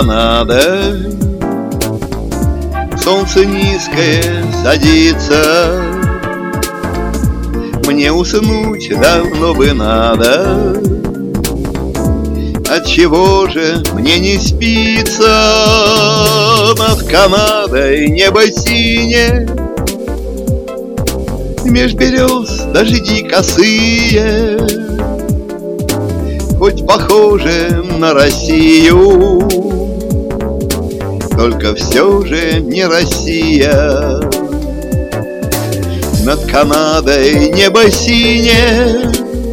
Канадой. Солнце низкое садится, мне уснуть давно бы надо. Отчего же мне не спится над Канадой небо синее? Меж берез дожди косые, хоть похоже на Россию, только все же не Россия. Над Канадой небо синее,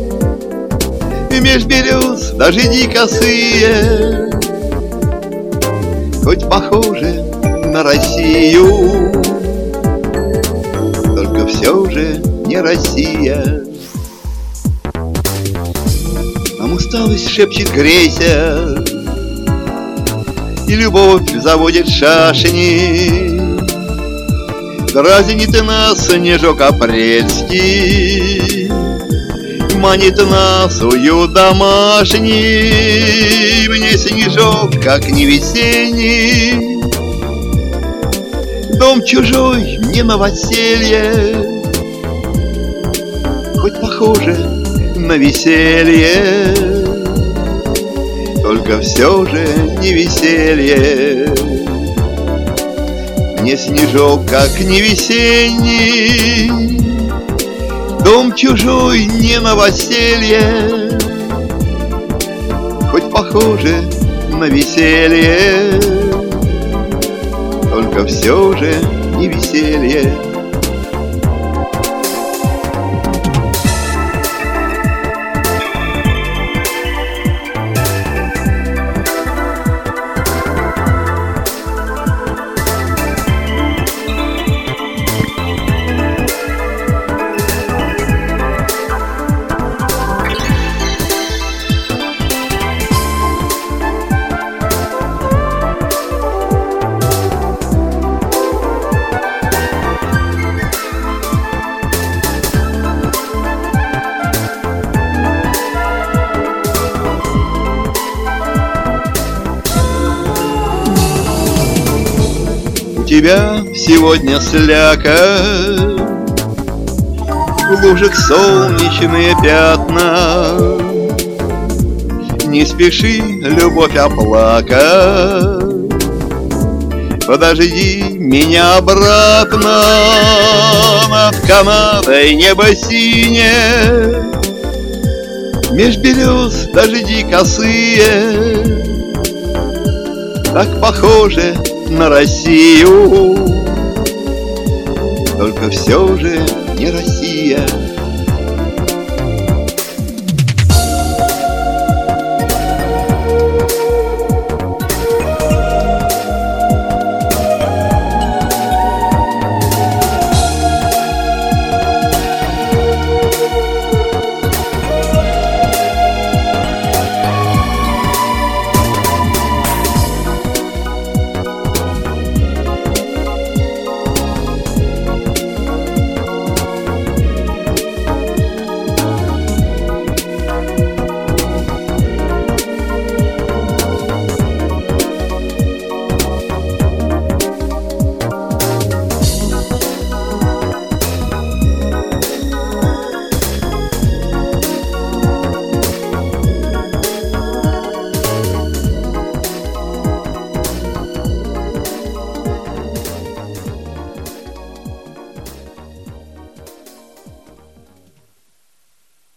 меж берез дожди косые, хоть похоже на Россию, только все же не Россия. Нам усталость шепчет грейся, и любовь заводит шашни. Дразнит нас снежок апрельский, манит нас уют домашний. Мне снежок, как не весенний, дом чужой, не новоселье, хоть похоже на веселье, только все же не веселье. Мне снежок, как не весенний, дом чужой, не новоселье, хоть похоже на веселье, только все же не веселье. У тебя сегодня слякоть, в лужах солнечные пятна. Не спеши, любовь, оплакать, подожди меня обратно. Над Канадой небо синее, меж берез дожди косые, так похоже на Россию, только все же не Россия.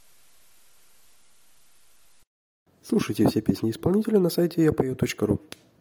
Слушайте все песни исполнителя на сайте yapою.ru.